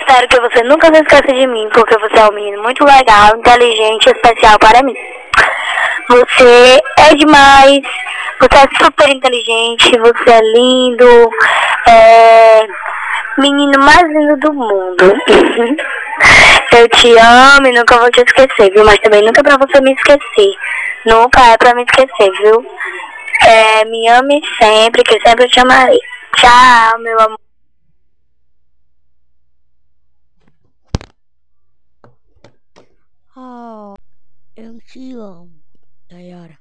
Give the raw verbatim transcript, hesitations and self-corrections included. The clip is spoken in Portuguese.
espero que você nunca se esqueça de mim, porque você é um menino muito legal, inteligente e especial para mim. Você é demais, você é super inteligente, você é lindo, é menino mais lindo do mundo. Eu te amo e nunca vou te esquecer, viu? Mas também nunca é pra você me esquecer. Nunca é pra me esquecer, viu? É, me ame sempre, que sempre eu te amarei. Tchau, meu amor. Oh, eu te amo, Dayara.